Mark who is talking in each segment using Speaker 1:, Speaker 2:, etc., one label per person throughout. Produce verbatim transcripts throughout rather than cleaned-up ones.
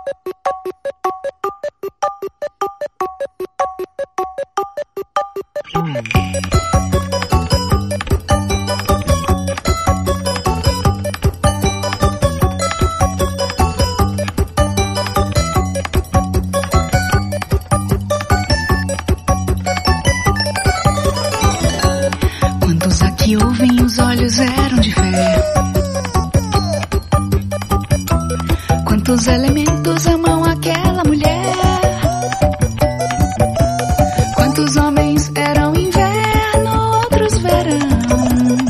Speaker 1: Quantos aqui ouvem, os olhos eram de fé? Quantos elementos amam aquela mulher? Quantos homens eram inverno, outros verão?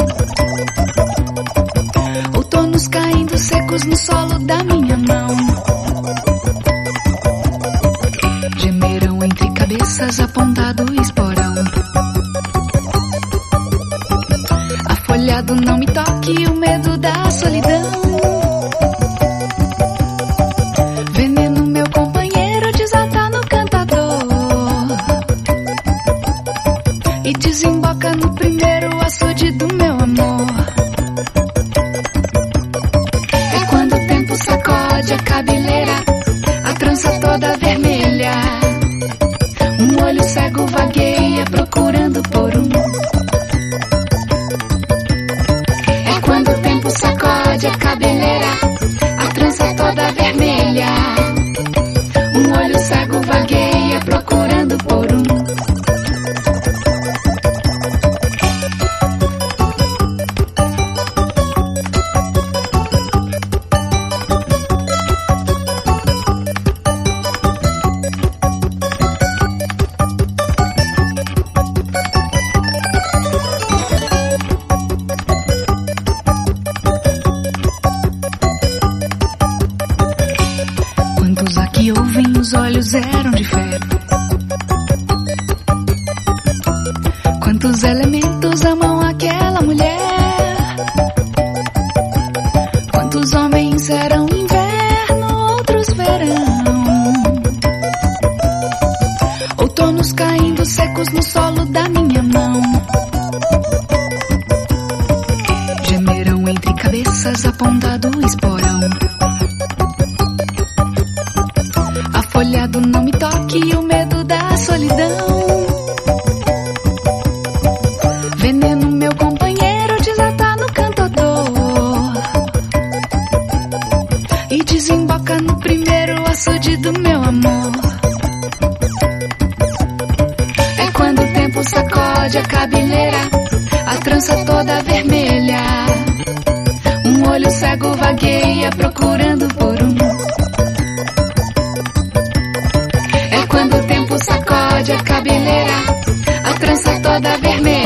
Speaker 1: Outonos caindo secos no solo da minha mão. Gemeram entre cabeças apontado o esporão. Afolhado não me toque, o medo da solidão. Veneno meu companheiro desata no cantador e desemboca no primeiro açude do meu amor. É quando o tempo sacode a cabeleira, a trança toda vermelha. Um olho cego vagueia procurando por um. É quando o tempo sacode a cabeleira, a trança toda vermelha. Um olho cego vagueia procurando por um. Quantos aqui ouvem, os olhos eram de fé? Quantos elementos amam aquela mulher? Quantos homens eram inverno, outros verão? Outonos caindo secos no solo da minha mão. Gemeram entre cabeças apontado o esporão. Afolhado não me toque, o medo da solidão. Veneno meu companheiro desata no cantador e desemboca no primeiro açude do meu amor. É quando o tempo sacode a cabeleira, a trança toda vermelha. Um olho cego vagueia procurando por um. É quando o tempo sacode a cabeleira, a trança toda vermelha.